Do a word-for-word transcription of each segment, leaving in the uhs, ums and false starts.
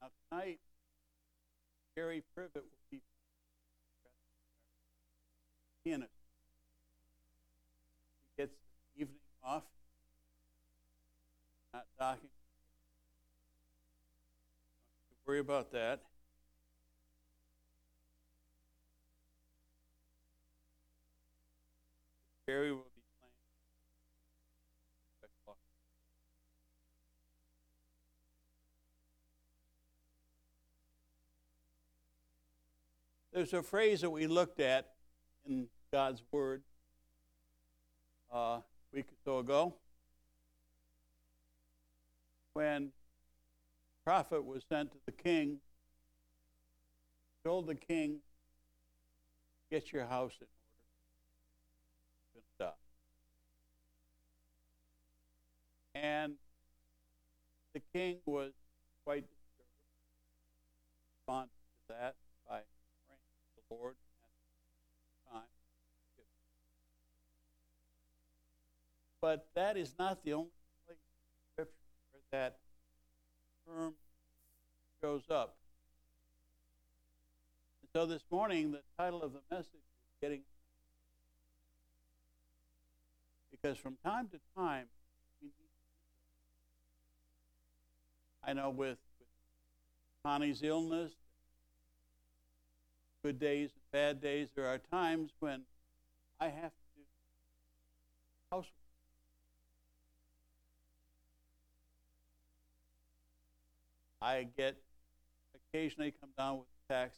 Now tonight, Gary Privet will be pianist. He gets the evening off, not docking. Don't worry about that. Gary will be playing. There's a phrase that we looked at in God's Word uh, a week or so ago when the prophet was sent to the king, told the king, get your house in order. Stop. And the king was quite disturbed, responded to that by praying to the Lord at the time. But that is not the only place in Scripture where that term shows up. And so this morning, the title of the message is Getting. Because from time to time, we need I know with, with Connie's illness, good days and bad days, there are times when I have to do housework. I get occasionally come down with taxes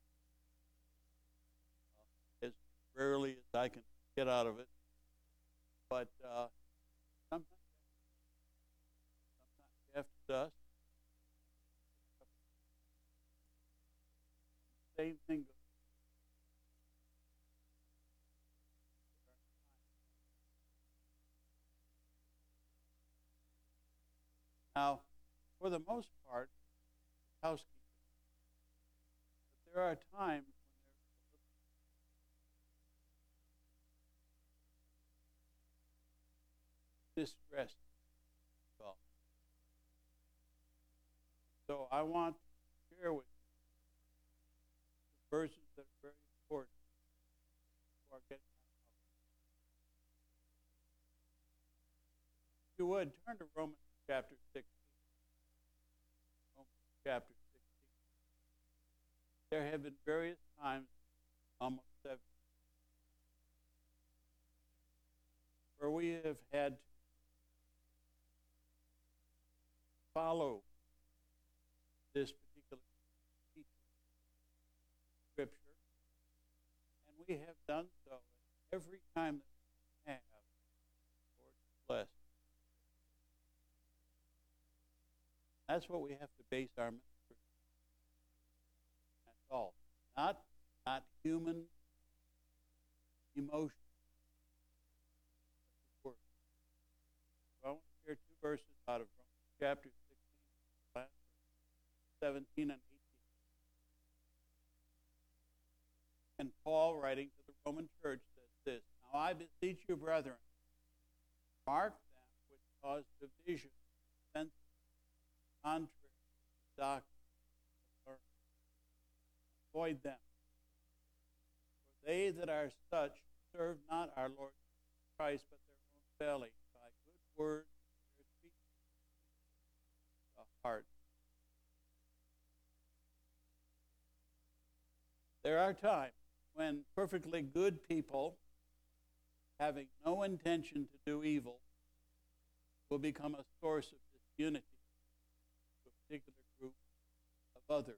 uh, as rarely as I can get out of it. But uh, sometimes, sometimes you have to dust. Same thing goes. Now, for the most part, housekeeping. But there are times when there's distress. So I want to share with you the verses that are very important for getting out. If you would, turn to Romans chapter sixteen. Romans chapter sixteen. There have been various times, almost seven, where we have had to follow this particular teaching, Scripture, and we have done so every time that we have. Lord bless. That's what we have to base our ministry on. That's all. Not, not human emotion. So I want to share two verses out of Romans chapter sixteen, seventeen and eighteen. And Paul, writing to the Roman church, says this: Now I beseech you, brethren, mark them which cause division, offense, contrary to doctrine, or avoid them. For they that are such serve not our Lord Christ, but their own belly, by good words, their speech, the heart. There are times when perfectly good people, having no intention to do evil, will become a source of disunity to a particular group of others.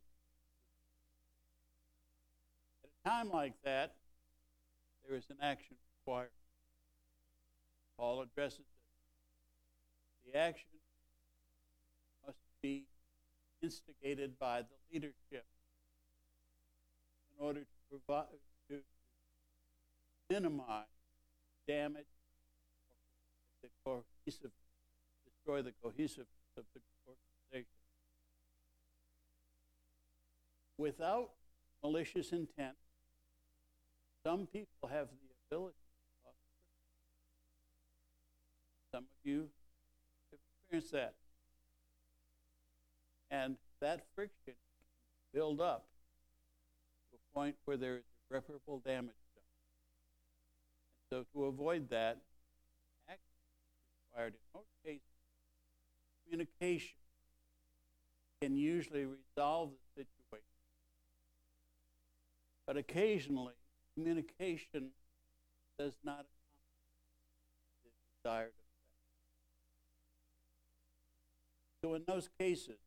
At a time like that, there is an action required. Paul addresses it. The action must be instigated by the leadership in order to provide to minimize damage, the cohesive, destroy the cohesiveness of the organization. Without malicious intent, some people have the ability to cause friction. Some of you have experienced that. And that friction build up to a point where there is irreparable damage done. And so to avoid that, action is required. In most cases, communication can usually resolve the situation. But occasionally, communication does not accomplish the desired effect. So in those cases,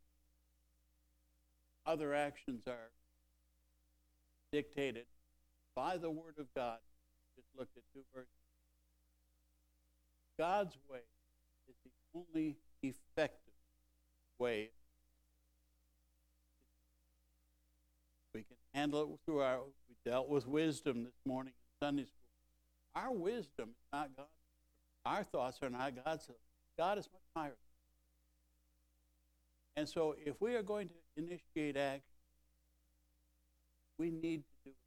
other actions are dictated by the Word of God. Just looked at two verses. God's way is the only effective way. We can handle it through our, we dealt with wisdom this morning in Sunday school. Our wisdom is not God's. Our thoughts are not God's. God is much higher. And so if we are going to initiate action, we need to do it.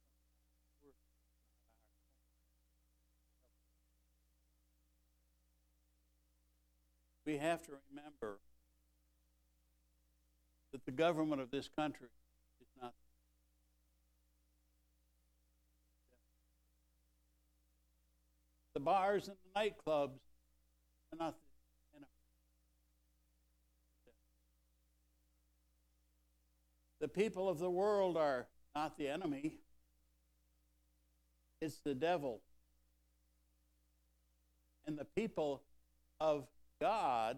We have to remember that the government of this country is not. The bars and the nightclubs are not the enemy. The people of the world are not the enemy. It's the devil. And the people of God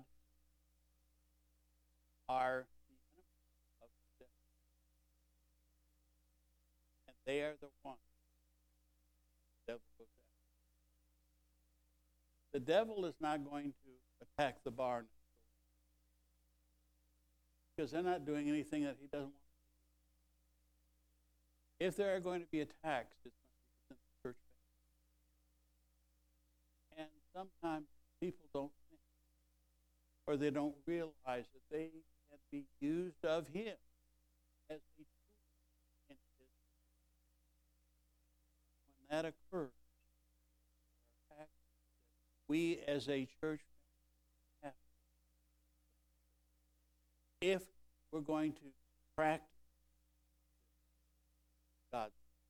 are the enemy of the devil. And they are the ones the devil goes after. The devil is not going to attack the bar next door because they're not doing anything that he doesn't want. If there are going to be attacks, it's going to be within the church family. And sometimes people don't think, or they don't realize that they can be used of him as a tool in his. When that occurs, there are actions that we as a church family have to. If we're going to practice God.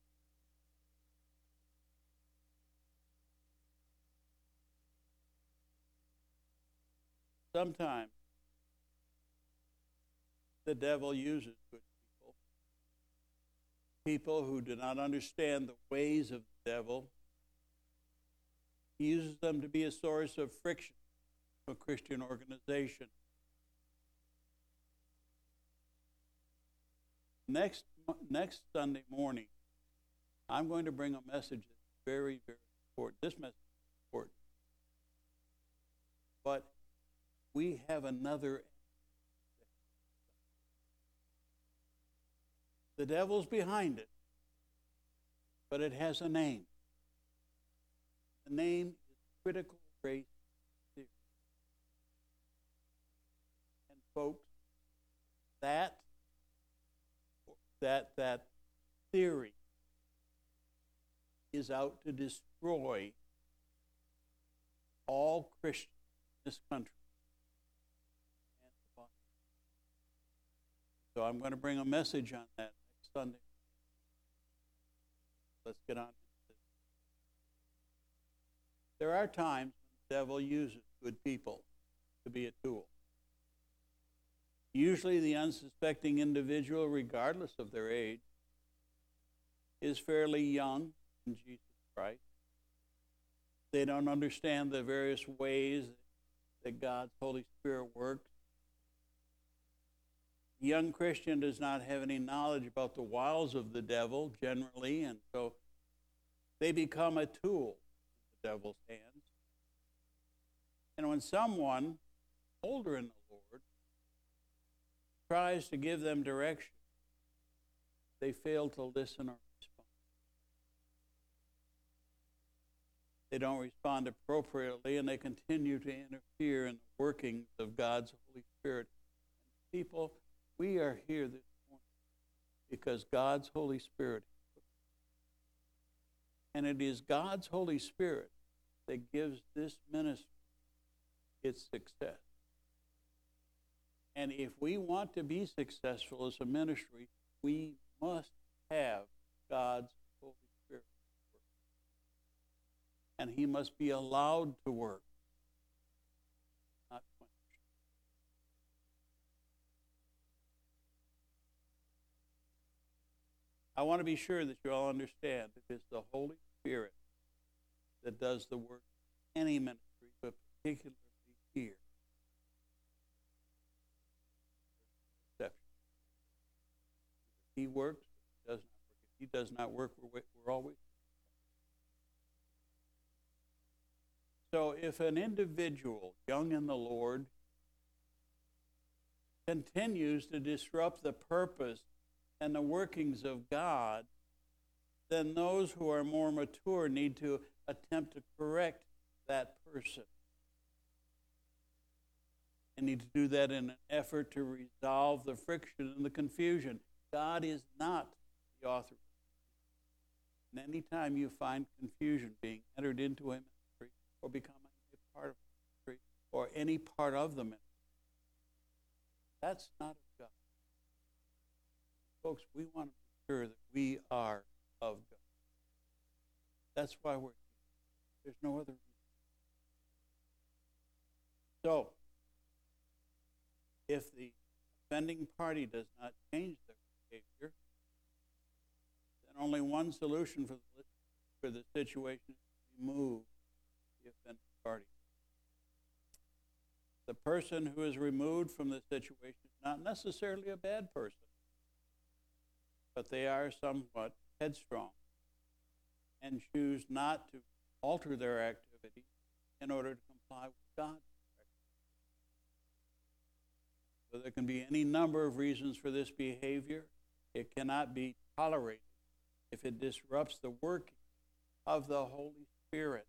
Sometimes the devil uses good people, people who do not understand the ways of the devil. He uses them to be a source of friction for a Christian organization. Next Next Sunday morning, I'm going to bring a message that's very, very important. This message is important. But we have another. The devil's behind it, but it has a name. The name is critical race theory. And folks, that that that theory is out to destroy all Christians in this country and the Bible. So I'm going to bring a message on that next Sunday. Let's get on with this. There are times when the devil uses good people to be a tool. Usually the unsuspecting individual, regardless of their age, is fairly young in Jesus Christ. They don't understand the various ways that God's Holy Spirit works. The young Christian does not have any knowledge about the wiles of the devil generally, and so they become a tool in the devil's hands. And when someone older in the Lord tries to give them direction, they fail to listen or respond. They don't respond appropriately, and they continue to interfere in the workings of God's Holy Spirit. And people, we are here this morning because God's Holy Spirit, and it is God's Holy Spirit that gives this ministry its success. And if we want to be successful as a ministry, we must have God's Holy Spirit work. And he must be allowed to work, not quenched. I want to be sure that you all understand that it's the Holy Spirit that does the work in any ministry, but particularly here. He works, he does not work. If he does not work, we're, we're always. So if an individual, young in the Lord, continues to disrupt the purpose and the workings of God, then those who are more mature need to attempt to correct that person. And need to do that in an effort to resolve the friction and the confusion. God is not the author. And any time you find confusion being entered into a ministry or becoming a part of the ministry or any part of the ministry, that's not of God. Folks, we want to be sure that we are of God. That's why we're here. There's no other reason. So, if the offending party does not change their behavior, then only one solution for the, for the situation is to remove the offending party. The person who is removed from the situation is not necessarily a bad person, but they are somewhat headstrong and choose not to alter their activity in order to comply with God's. So there can be any number of reasons for this behavior. It cannot be tolerated if it disrupts the working of the Holy Spirit.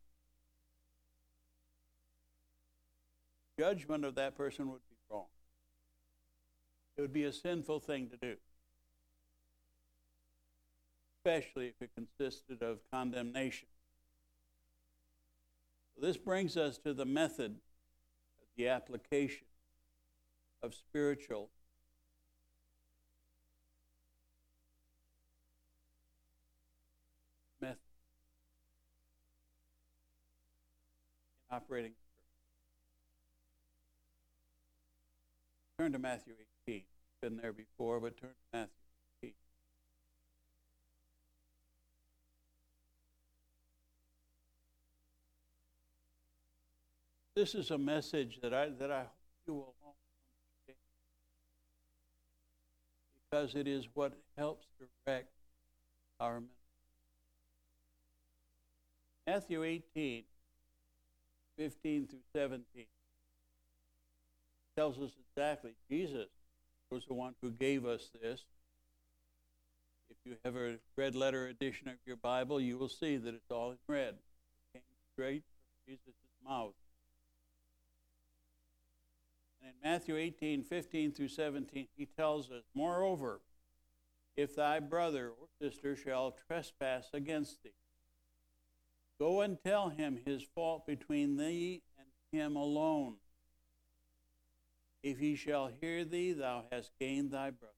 Judgment of that person would be wrong. It would be a sinful thing to do, especially if it consisted of condemnation. So this brings us to the method of the application of spiritual method in operating. Turn to Matthew eighteen. Been there before, but turn to Matthew eighteen. This is a message that I that I hope you will all understand, because it is what helps direct our ministry. Matthew eighteen, fifteen through seventeen. Tells us exactly. Jesus was the one who gave us this. If you have a red letter edition of your Bible, you will see that it's all in red. It came straight from Jesus' mouth. And in Matthew eighteen, fifteen through seventeen, he tells us, moreover, if thy brother or sister shall trespass against thee, go and tell him his fault between thee and him alone. If he shall hear thee, thou hast gained thy brother.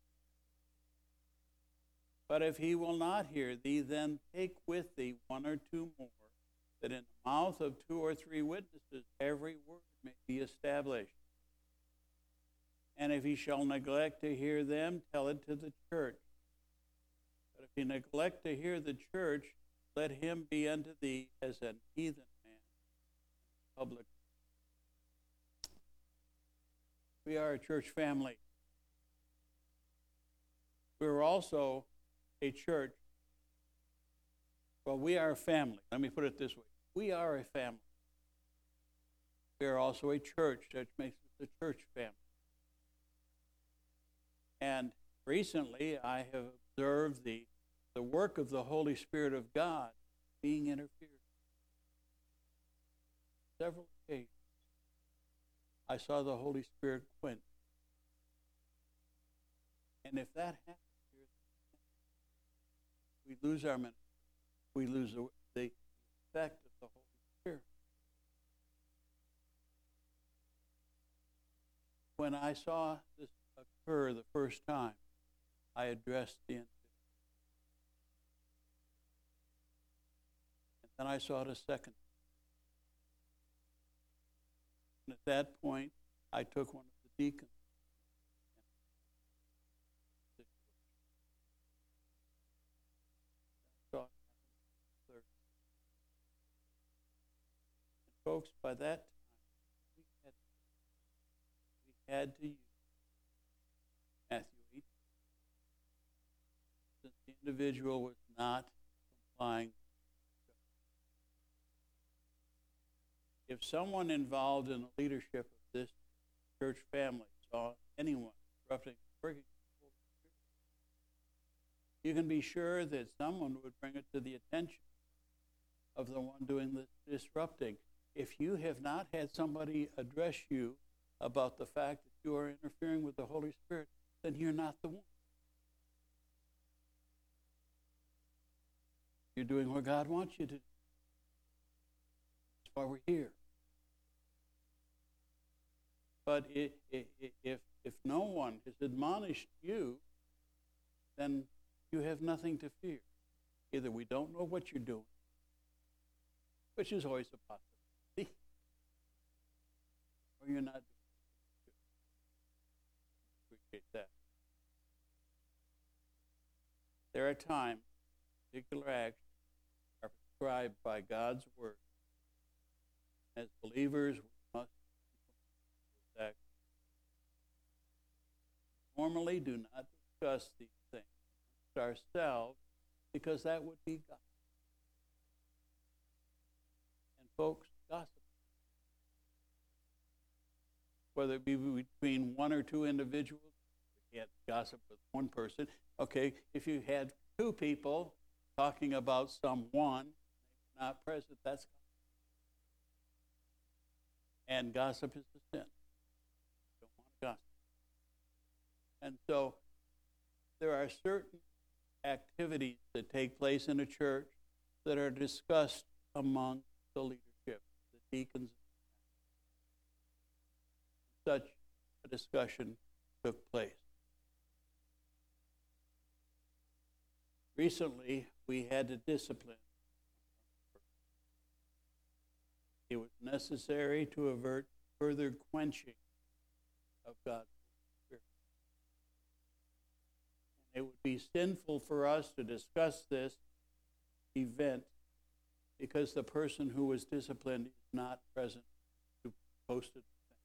But if he will not hear thee, then take with thee one or two more, that in the mouth of two or three witnesses every word may be established. And if he shall neglect to hear them, tell it to the church. But if he neglect to hear the church, let him be unto thee as an heathen man, public. We are a church family. We're also a church. Well, we are a family. Let me put it this way. We are a family. We are also a church. That makes us a church family. And recently, I have observed the, the work of the Holy Spirit of God being interfered with. Several occasions, I saw the Holy Spirit quench. And if that happens, we lose our ministry. We lose the, the effect of the Holy Spirit. when I saw this occur the first time, I addressed the incident. And then I saw it a second. And at that point, I took one of the deacons. I saw it happen third. And folks, by that time, we had, we had to use Matthew eight, since the individual was not complying. If someone involved in the leadership of this church family saw anyone disrupting the working of the Holy Spirit, you can be sure that someone would bring it to the attention of the one doing the disrupting. If you have not had somebody address you about the fact that you are interfering with the Holy Spirit, then you're not the one. You're doing what God wants you to do. That's why we're here. But it, it, it, if, if no one has admonished you, then you have nothing to fear. Either we don't know what you're doing, which is always a possibility, or you're not doing it. Appreciate that. There are times particular actions are prescribed by God's word. As believers, we must act. Normally do not discuss these things ourselves, because that would be gossip. And folks, gossip, whether it be between one or two individuals, we can't gossip with one person. Okay, if you had two people talking about someone not present, that's gossip. And gossip is a sin. You don't want to gossip. And so there are certain activities that take place in a church that are discussed among the leadership, the deacons. Such a discussion took place. Recently, we had to discipline. It was necessary to avert further quenching of God's Spirit. And it would be sinful for us to discuss this event because the person who was disciplined is not present who posted the thing.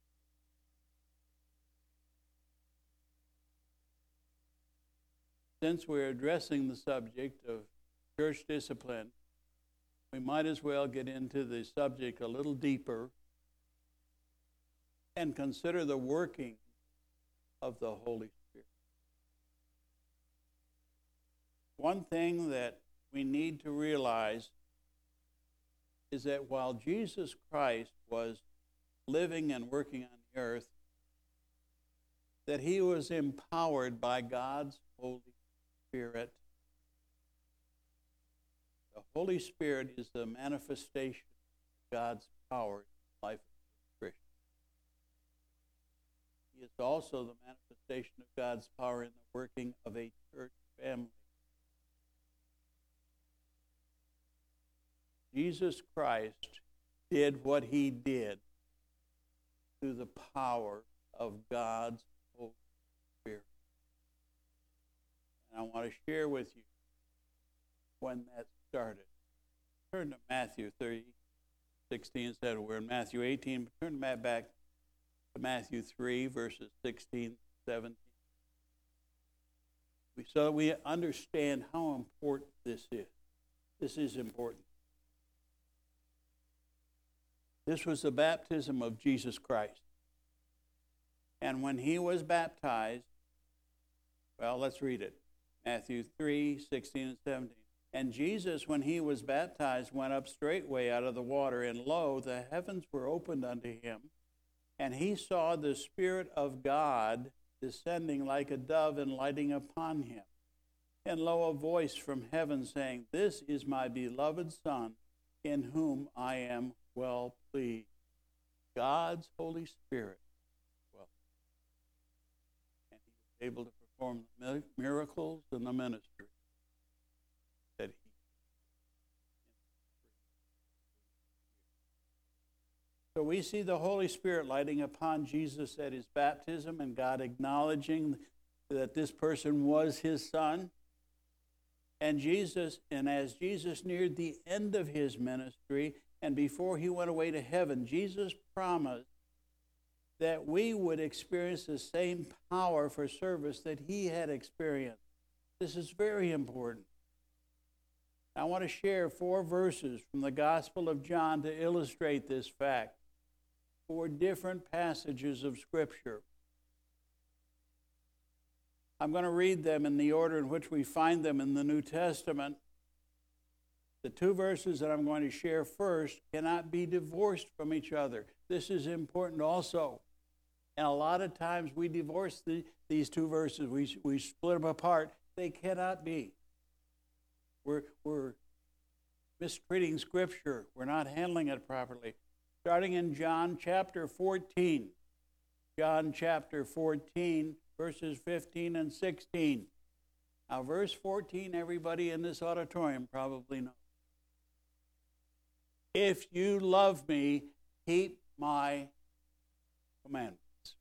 Since we're addressing the subject of church discipline, we might as well get into the subject a little deeper and consider the working of the Holy Spirit. One thing that we need to realize is that while Jesus Christ was living and working on the earth, that he was empowered by God's Holy Spirit. The Holy Spirit is the manifestation of God's power in the life of the Christian. He is also the manifestation of God's power in the working of a church family. Jesus Christ did what he did through the power of God's Holy Spirit. And I want to share with you when that started. Turn to Matthew thirty, sixteen instead of we're in Matthew eighteen, but turn back to Matthew three, verses sixteen, seventeen. We, so we understand how important this is. This is important. This was the baptism of Jesus Christ. And when he was baptized, well, let's read it. Matthew three, sixteen and seventeen. And Jesus, when he was baptized, went up straightway out of the water, and lo, the heavens were opened unto him, and he saw the Spirit of God descending like a dove and lighting upon him. And lo, a voice from heaven saying, This is my beloved Son, in whom I am well pleased. God's Holy Spirit. Well, able to perform the miracles and the ministry that he. So we see the Holy Spirit lighting upon Jesus at his baptism, and God acknowledging that this person was his son. And Jesus, and as Jesus neared the end of his ministry, and before he went away to heaven, Jesus promised that we would experience the same power for service that he had experienced. This is very important. I want to share four verses from the Gospel of John to illustrate this fact. Four different passages of Scripture. I'm going to read them in the order in which we find them in the New Testament. The two verses that I'm going to share first cannot be divorced from each other. This is important also. And a lot of times we divorce the, these two verses. We, we split them apart. They cannot be. We're, we're mistreating Scripture. We're not handling it properly. Starting in John chapter fourteen. John chapter fourteen, verses fifteen and sixteen. Now, verse fourteen, everybody in this auditorium probably knows. If you love me, keep my commandments.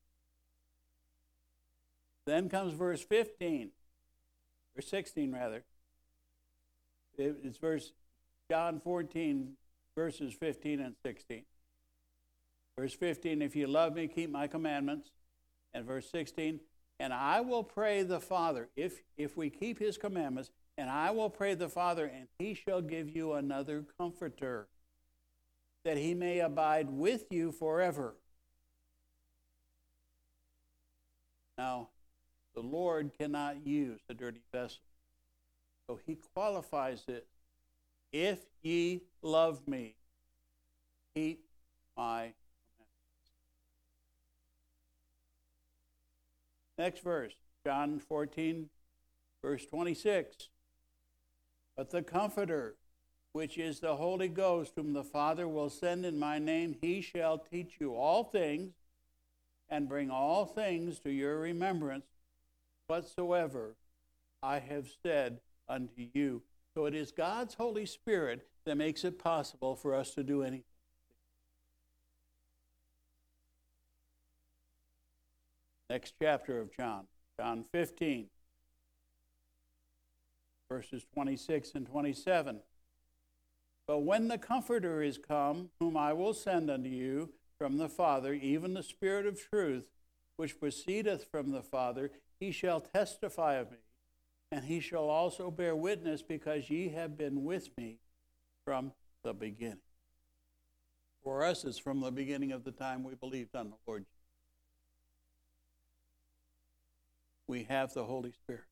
Then comes verse fifteen, or sixteen rather. It's verse John fourteen, verses fifteen and sixteen. Verse fifteen, if you love me, keep my commandments. And verse sixteen, and I will pray the Father, if, if we keep his commandments, and I will pray the Father, and he shall give you another comforter, that he may abide with you forever. Now, the Lord cannot use a dirty vessel. So he qualifies it. If ye love me, keep my next verse, John fourteen, verse twenty-six. But the Comforter, which is the Holy Ghost, whom the Father will send in my name, he shall teach you all things, and bring all things to your remembrance, whatsoever I have said unto you. So it is God's Holy Spirit that makes it possible for us to do anything. Next chapter of John, John fifteen, verses twenty-six and twenty-seven. But when the Comforter is come, whom I will send unto you from the Father, even the Spirit of truth, which proceedeth from the Father, he shall testify of me, and he shall also bear witness, because ye have been with me from the beginning. For us, it's from the beginning of the time we believed on the Lord Jesus. We have the Holy Spirit.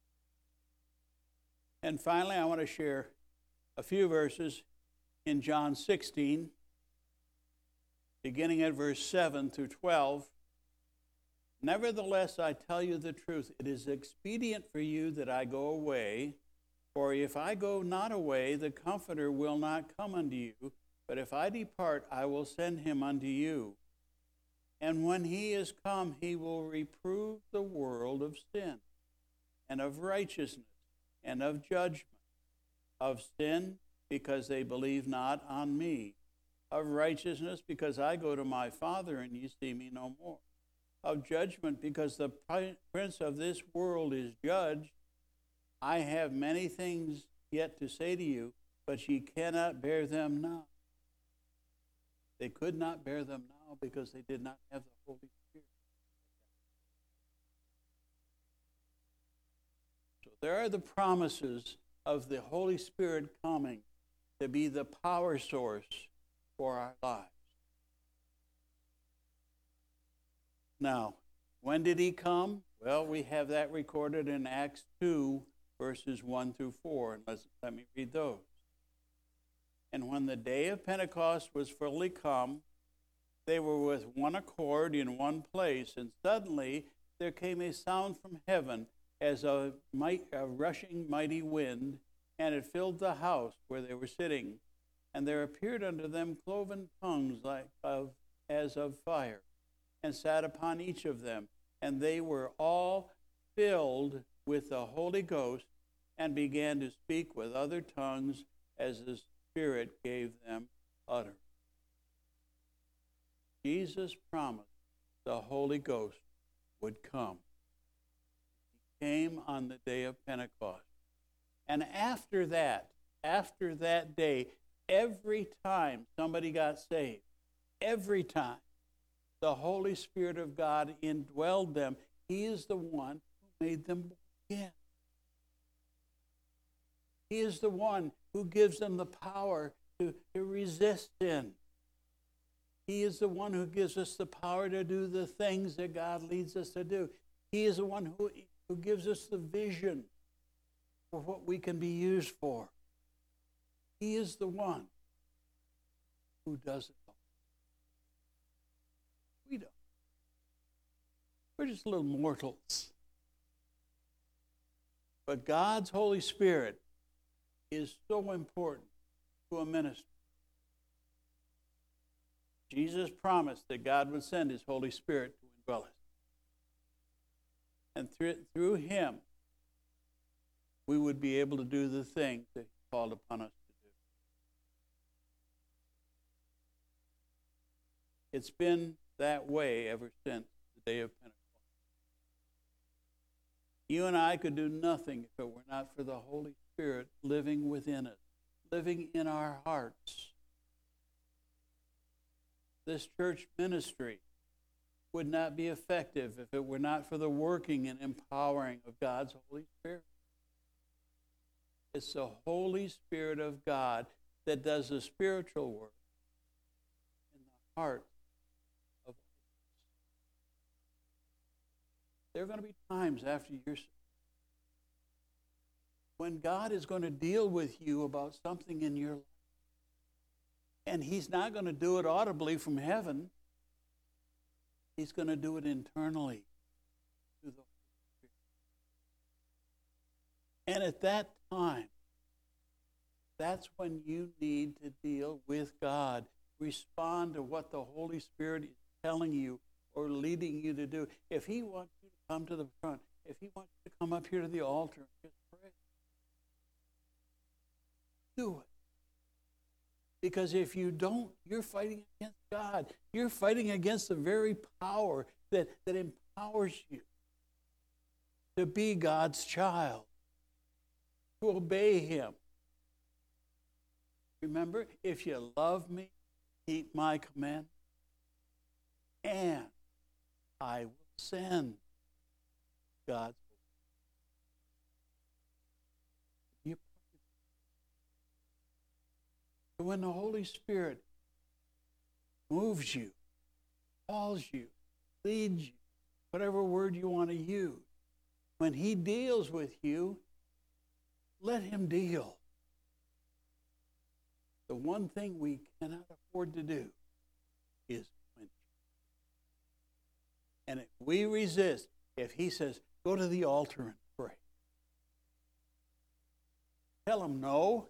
And finally, I want to share a few verses in John sixteen, beginning at verse seven through twelve. Nevertheless, I tell you the truth, it is expedient for you that I go away, for if I go not away, the Comforter will not come unto you, but if I depart, I will send him unto you. And when he is come, he will reprove the world of sin, and of righteousness, and of judgment. Of sin, because they believe not on me. Of righteousness, because I go to my Father, and ye see me no more. Of judgment, because the prince of this world is judged. I have many things yet to say to you, but ye cannot bear them now. They could not bear them now because they did not have the Holy Spirit. So there are the promises of the Holy Spirit coming to be the power source for our lives. Now, when did he come? Well, we have that recorded in Acts two, verses one through four. And let's, let me read those. And when the day of Pentecost was fully come, they were with one accord in one place, and suddenly there came a sound from heaven as a, might, a rushing mighty wind, and it filled the house where they were sitting. And there appeared unto them cloven tongues like of as of fire, and sat upon each of them. And they were all filled with the Holy Ghost and began to speak with other tongues as the Spirit gave them utterance. Jesus promised the Holy Ghost would come. He came on the day of Pentecost. And after that, after that day, every time somebody got saved, every time the Holy Spirit of God indwelled them, He is the one who made them born again. He is the one who gives them the power to, to resist sin. He is the one who gives us the power to do the things that God leads us to do. He is the one who, who gives us the vision for what we can be used for. He is the one who does it all. We don't. We're just little mortals. But God's Holy Spirit is so important to a ministry. Jesus promised that God would send His Holy Spirit to indwell us. And through, through Him, we would be able to do the things that He called upon us to do. It's been that way ever since the day of Pentecost. You and I could do nothing if it were not for the Holy Spirit living within us, living in our hearts. This church ministry would not be effective if it were not for the working and empowering of God's Holy Spirit. It's the Holy Spirit of God that does the spiritual work in the heart of us. There are going to be times after you're when God is going to deal with you about something in your life. And He's not going to do it audibly from heaven. He's going to do it internally through the Holy Spirit. And at that time, that's when you need to deal with God. Respond to what the Holy Spirit is telling you or leading you to do. If He wants you to come to the front, if He wants you to come up here to the altar and just pray, do it. Because if you don't, you're fighting against God. You're fighting against the very power that, that empowers you to be God's child, to obey Him. Remember, if you love me, keep my command, and I will send God's word. When the Holy Spirit moves you, calls you, leads you, whatever word you want to use, when He deals with you, let Him deal. The one thing we cannot afford to do is quench. And if we resist, if He says, go to the altar and pray, tell Him no.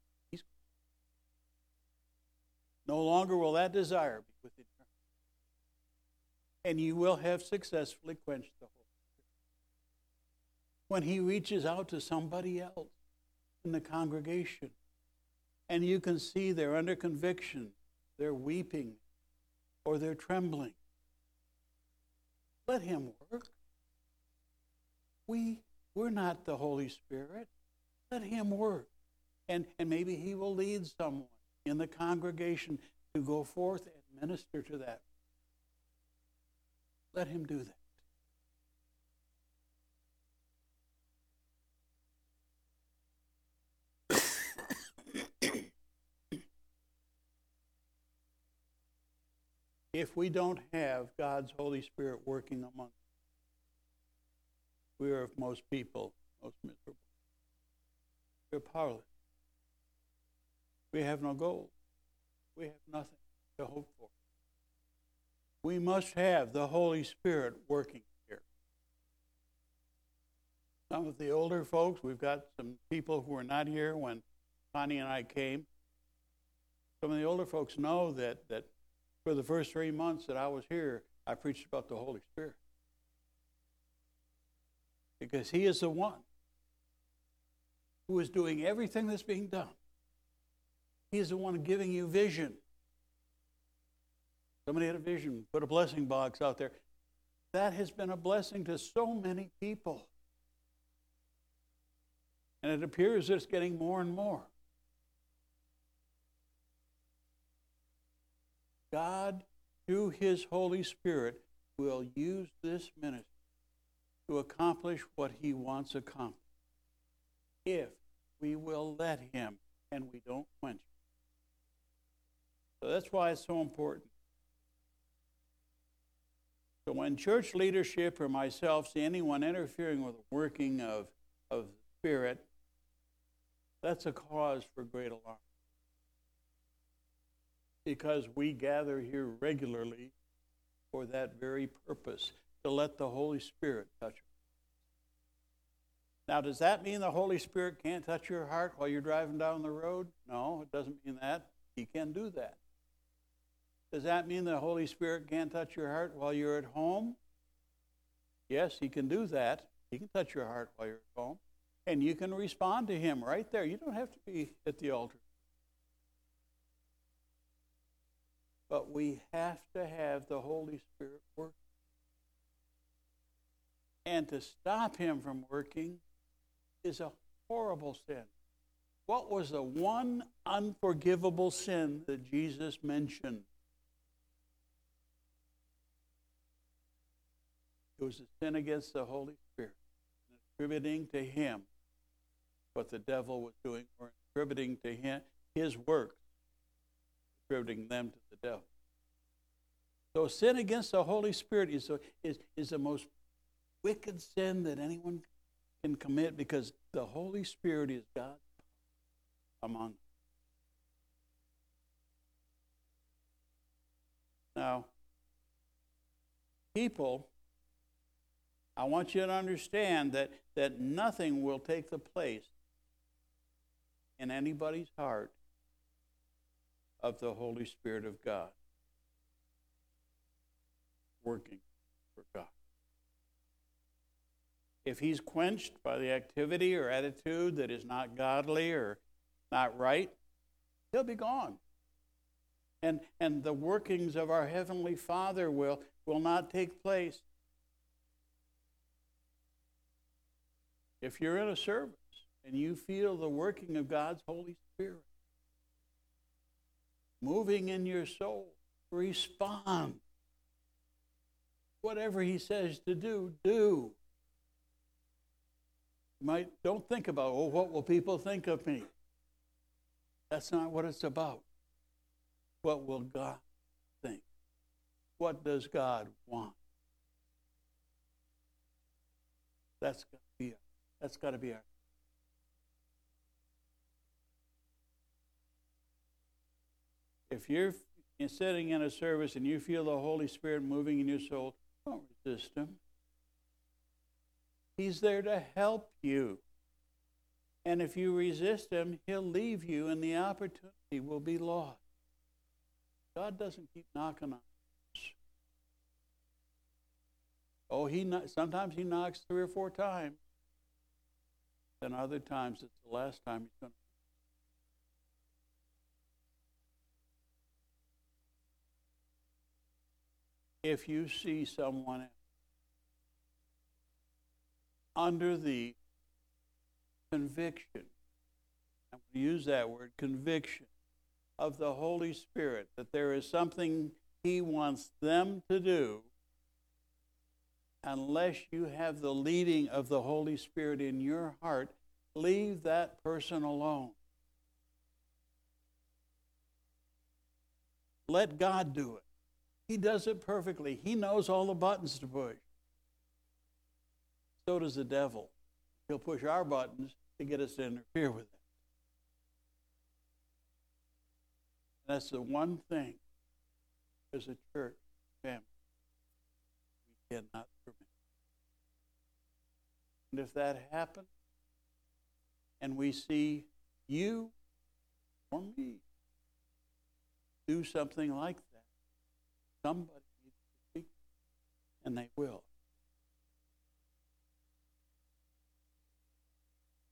No longer will that desire be with eternity. And you will have successfully quenched the Holy Spirit. When He reaches out to somebody else in the congregation, and you can see they're under conviction, they're weeping, or they're trembling, let Him work. We, we're not the Holy Spirit. Let Him work. And, and maybe He will lead someone in the congregation to go forth and minister to that. Let Him do that. If we don't have God's Holy Spirit working among us, we are, of most people, most miserable. We're powerless. We have no goal. We have nothing to hope for. We must have the Holy Spirit working here. Some of the older folks, we've got some people who were not here when Connie and I came. Some of the older folks know that, that for the first three months that I was here, I preached about the Holy Spirit. Because he is the one who is doing everything that's being done. He is the one giving you vision. Somebody had a vision, put a blessing box out there. That has been a blessing to so many people. And it appears it's getting more and more. God, through his Holy Spirit, will use this ministry to accomplish what he wants accomplished, if we will let him and we don't quench it. So that's why it's so important. So when church leadership or myself see anyone interfering with the working of, of the Spirit, that's a cause for great alarm. Because we gather here regularly for that very purpose, to let the Holy Spirit touch us. Now, does that mean the Holy Spirit can't touch your heart while you're driving down the road? No, it doesn't mean that. He can do that. Does that mean the Holy Spirit can't touch your heart while you're at home? Yes, he can do that. He can touch your heart while you're at home. And you can respond to him right there. You don't have to be at the altar. But we have to have the Holy Spirit work. And to stop him from working is a horrible sin. What was the one unforgivable sin that Jesus mentioned? It was a sin against the Holy Spirit, attributing to him what the devil was doing, or attributing to him his works, attributing them to the devil. So sin against the Holy Spirit is, is, is the most wicked sin that anyone can commit, because the Holy Spirit is God among us. Now, people, I want you to understand that, that nothing will take the place in anybody's heart of the Holy Spirit of God working for God. If he's quenched by the activity or attitude that is not godly or not right, he'll be gone. And, and the workings of our Heavenly Father will, will not take place. If you're in a service and you feel the working of God's Holy Spirit moving in your soul, respond. Whatever he says to do, do. You might, don't think about, oh, what will people think of me? That's not what it's about. What will God think? What does God want? That's got to be, that's got to be our. If you're sitting in a service and you feel the Holy Spirit moving in your soul, don't resist him. He's there to help you. And if you resist him, he'll leave you and the opportunity will be lost. God doesn't keep knocking on us. Oh, he sometimes he knocks three or four times. Then other times it's the last time he's going to. If you see someone under the conviction, I'm going to use that word, conviction, of the Holy Spirit, that there is something he wants them to do, unless you have the leading of the Holy Spirit in your heart, leave that person alone. Let God do it. He does it perfectly. He knows all the buttons to push. So does the devil. He'll push our buttons to get us to interfere with it. That's the one thing as a church family we cannot permit. And if that happens, and we see you or me do something like that, somebody needs to speak, and they will.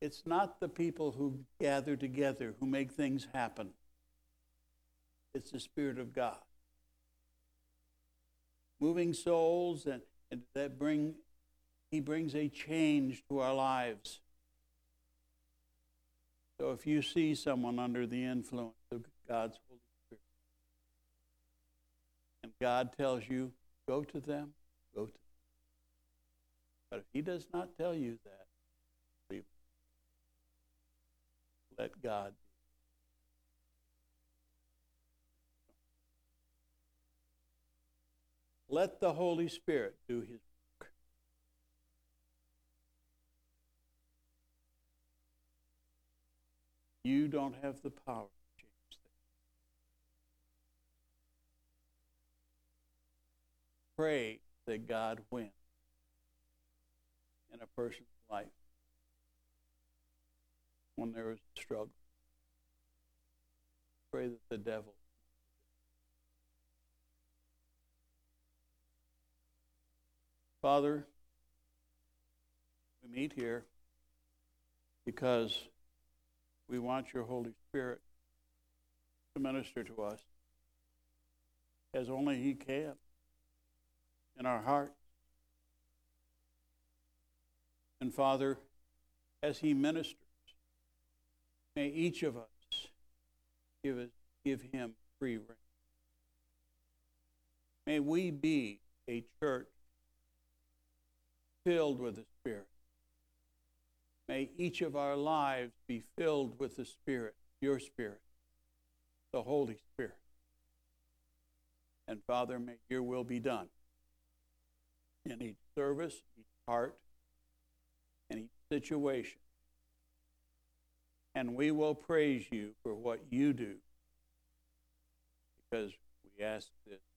It's not the people who gather together who make things happen. It's the Spirit of God. Moving souls, and, and that bring, He brings a change to our lives. So if you see someone under the influence of God's Holy Spirit, and God tells you, go to them, go to them. But if He does not tell you that, leave it. Let God. Let the Holy Spirit do His work. You don't have the power to change things. Pray that God wins in a person's life when there is a struggle. Pray that the devil. Father, we meet here because we want your Holy Spirit to minister to us as only He can in our hearts. And Father, as He ministers, may each of us give, us, give Him free rein. May we be a church filled with the Spirit. May each of our lives be filled with the Spirit, your Spirit, the Holy Spirit. And Father, may your will be done in each service, each heart, and each situation. And we will praise you for what you do, because we ask this